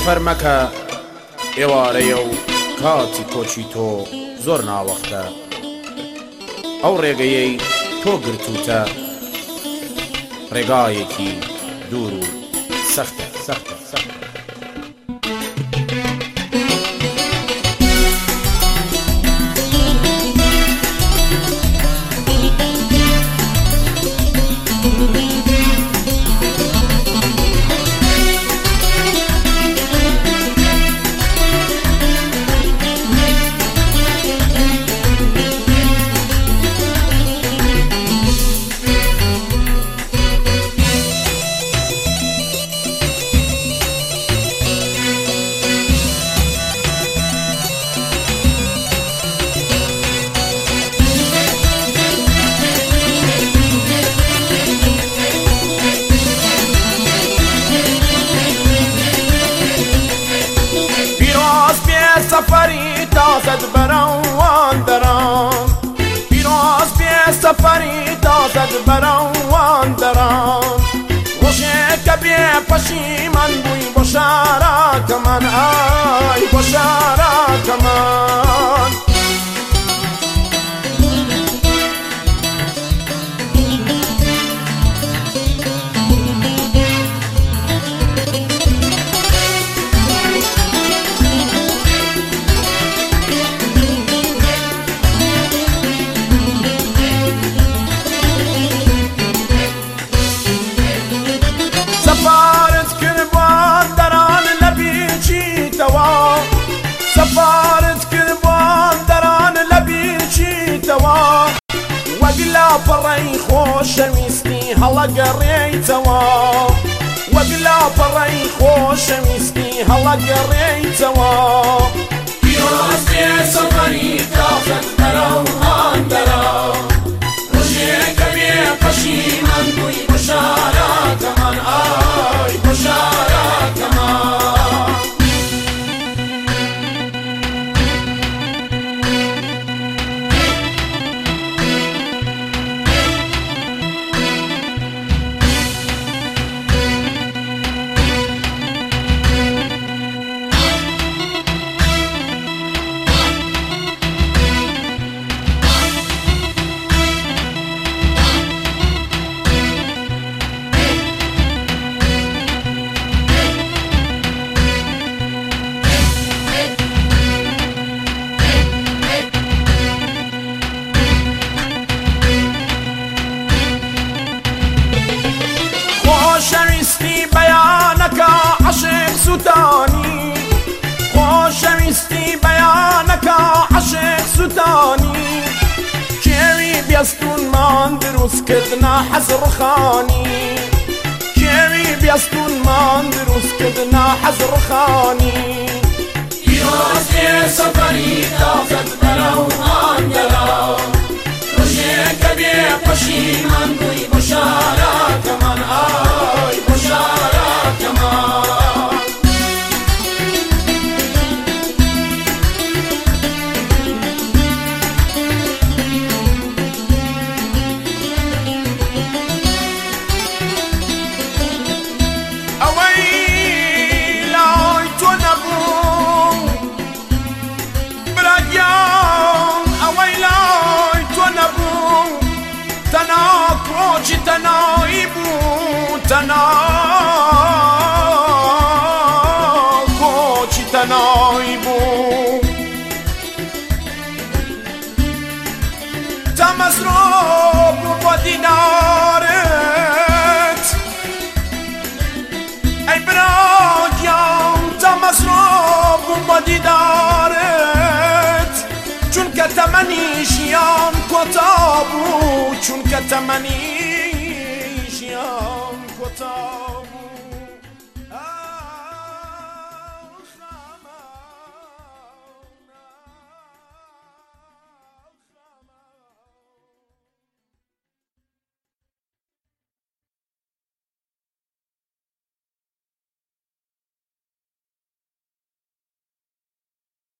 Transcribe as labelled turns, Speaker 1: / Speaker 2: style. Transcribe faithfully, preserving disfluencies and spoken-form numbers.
Speaker 1: سەفەر مەکە ئێوارەیە و کاتی کۆچی تۆ زۆر ناوەختە، ئەو ڕێگەیەی تۆ گرتوتە ڕێگایەکی دوور و سەختە سەختە سەختە.
Speaker 2: سفری تازد بران دران پیروز بی سفری تازد بران دران روشه که بی پشیمان بوی بشارا کمان آی بشارا کمان سفارت كربان دران لبين شيتوا وقلا فري خوش ميستي هلا قريتوا وقلا فري خوش ميستي هلا قريتوا يوز بي سفري تازد دران دران رجيك بي قشيمان بوي بشارة كمان آي بشارة كمان خوشویستی بیانکا عشق ستانی خوشویستی بیانکا عشق ستانی کیوی بیستون من دروست کردنا حزر خانی کیوی بیستون من دروست کردنا حزر خانی یوز بی سفری تازد بران دران روشک بی پشیمان بوی بشارا کمان آی بشارا کمان اویلای تو نبود براگیان اویلای تو نبود تنا کروچی تنایی بود تنا کروچی تنایی بود تمز رو با دینارت ای براگیان تمز رو با دیدارت چون که تمنیشیان کتا بود چون که تمنیشیان کتا